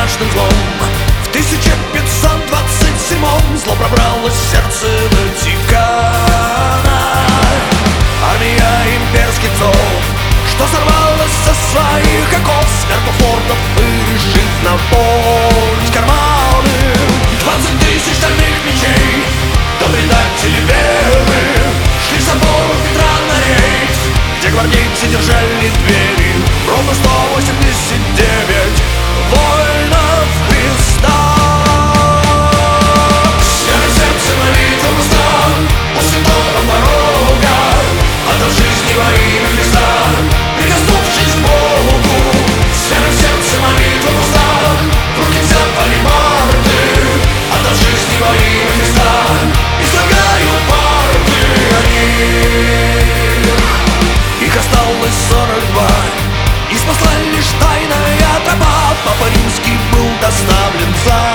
страшным злом. В 1527-м зло пробралось в сердце Ватикана. Армия имперских псов, что сорвалась со своих оков, смерть фортов и решит наполнить карманы. 20 тысяч стальных мечей, да предатели веры, шли к собору Петра на рейд, где гвардейцы держали двери. Ровно 189 воинов Христа. Серым сердцем молитвам устал у святого порога, отдал жизни во имя Христа, прикоснувшись к Богу. Серым сердцем молитвам устал, в руки взял алебарды, отдал жизни во имя Христа, излагаю парты о них. Их осталось 42, и спасла лишь тайная тропа. Папа Римский был доставлен в